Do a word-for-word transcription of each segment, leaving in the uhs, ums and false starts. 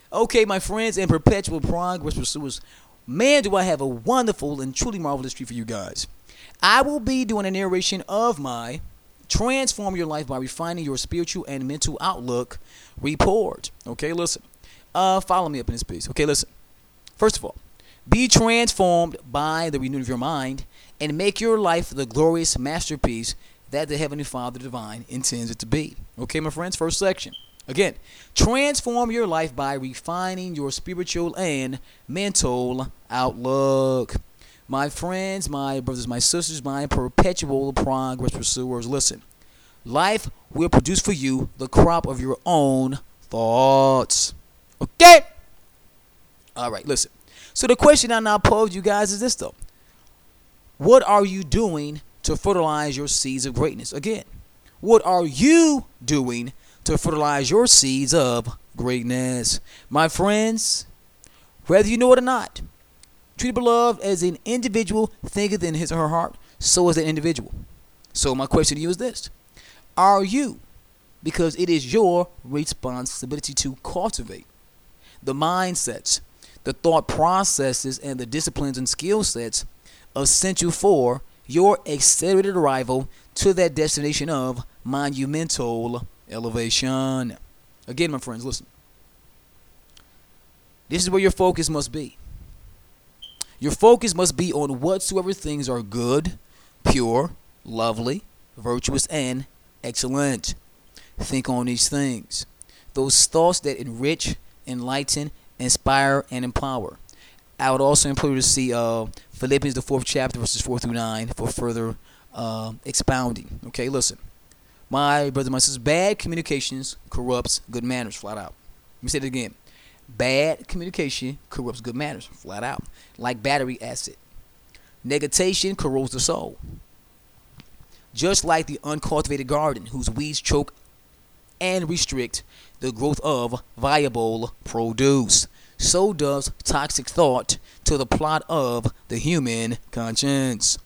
Okay, my friends and perpetual progress pursuers, man, do I have a wonderful and truly marvelous treat for you guys. I will be doing a narration of my Transform Your Life by Refining Your Spiritual and Mental Outlook report. Okay, listen. Uh, follow me up in this piece. Okay, listen. First of all, be transformed by the renewing of your mind and make your life the glorious masterpiece that the Heavenly Father Divine intends it to be. Okay, my friends, first section. Again, transform your life by refining your spiritual and mental outlook. My friends, my brothers, my sisters, my perpetual progress pursuers, listen. Life will produce for you the crop of your own thoughts. Okay? All right, listen. So the question I now pose you guys is this, though. What are you doing to fertilize your seeds of greatness? Again, what are you doing to fertilize your seeds of greatness? My friends, whether you know it or not, treat the beloved as an individual thinketh in his or her heart, so is that individual. So my question to you is this. Are you, because it is your responsibility to cultivate the mindsets, the thought processes, and the disciplines and skill sets essential for your accelerated arrival to that destination of monumental elevation. Again, my friends, listen. This is where your focus must be. Your focus must be on whatsoever things are good, pure, lovely, virtuous, and excellent. Think on these things. Those thoughts that enrich, enlighten, inspire, and empower. I would also implore you to see uh, Philippians, the fourth chapter, verses four through nine for further uh, expounding. Okay, listen. My brother, my sisters, bad communications corrupts good manners, flat out. Let me say it again. Bad communication corrupts good manners, flat out. Like battery acid. Negation corrodes the soul. Just like the uncultivated garden, whose weeds choke and restrict the growth of viable produce, so does toxic thought to the plot of the human conscience.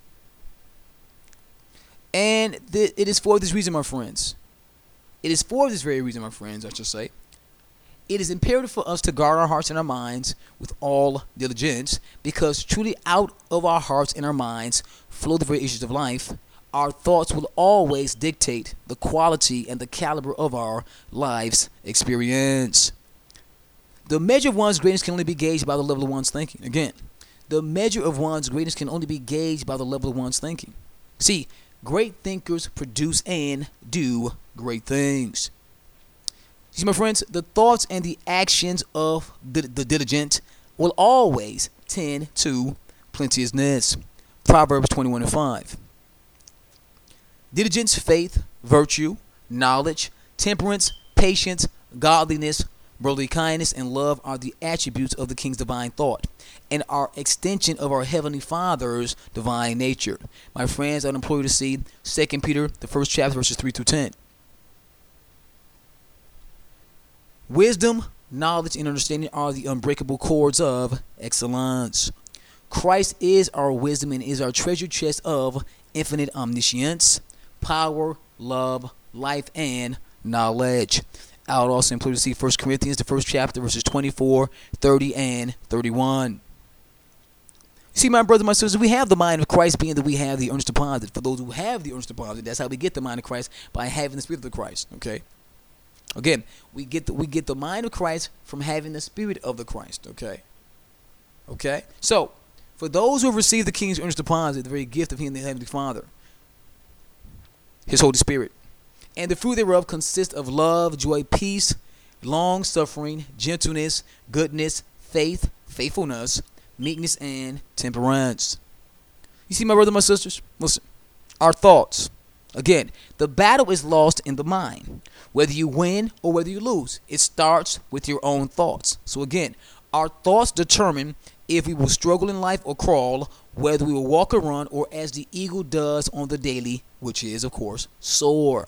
And th- it is for this reason, my friends. It is for this very reason, my friends, I should say. It is imperative for us to guard our hearts and our minds with all diligence, because truly out of our hearts and our minds flow the very issues of life. Our thoughts will always dictate the quality and the caliber of our life's experience. The measure of one's greatness can only be gauged by the level of one's thinking. Again, the measure of one's greatness can only be gauged by the level of one's thinking. See, great thinkers produce and do great things. See, my friends, the thoughts and the actions of the, the diligent will always tend to plenteousness. Proverbs twenty-one and five. Diligence, faith, virtue, knowledge, temperance, patience, godliness, brotherly kindness, and love are the attributes of the King's divine thought and are extension of our Heavenly Father's divine nature. My friends, I'd implore you to see Second Peter, the first chapter, verses three through ten. Wisdom, knowledge, and understanding are the unbreakable cords of excellence. Christ is our wisdom and is our treasure chest of infinite omniscience, power, love, life, and knowledge. I would also implore you to see First Corinthians, the first chapter, verses twenty-four, thirty, and thirty-one. You see, my brother, my sister, we have the mind of Christ, being that we have the earnest deposit. For those who have the earnest deposit, that's how we get the mind of Christ, by having the Spirit of Christ. Okay. Again, we get the, we get the mind of Christ from having the Spirit of the Christ. Okay. Okay. So, for those who have received the King's earnest deposit, the very gift of Him, the Heavenly Father, His Holy Spirit, and the fruit thereof consists of love, joy, peace, long-suffering, gentleness, goodness, faith, faithfulness, meekness, and temperance. You see, my brother, my sisters, listen. Our thoughts. Again, the battle is lost in the mind. Whether you win or whether you lose, it starts with your own thoughts. So again, our thoughts determine if we will struggle in life or crawl, whether we will walk or run, or as the eagle does on the daily, which is, of course, soar.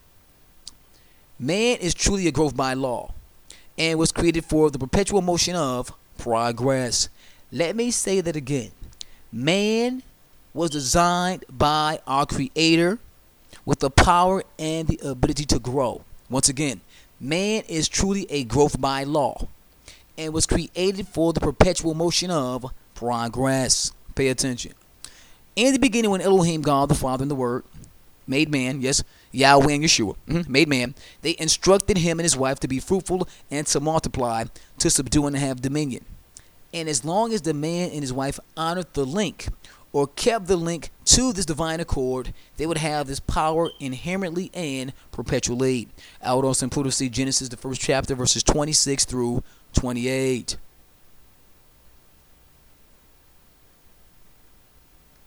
Man is truly a growth by law and was created for the perpetual motion of progress. Let me say that again. Man was designed by our Creator with the power and the ability to grow. Once again, man is truly a growth by law and was created for the perpetual motion of progress. Pay attention. In the beginning, when Elohim, God the Father and the Word, made man, yes, Yahweh and Yeshua, mm-hmm, made man, they instructed him and his wife to be fruitful and to multiply, to subdue and to have dominion. And as long as the man and his wife honored the link, or kept the link to this divine accord, they would have this power inherently and perpetually. I would also include, see Genesis, the first chapter, verses twenty-six through twenty-eight.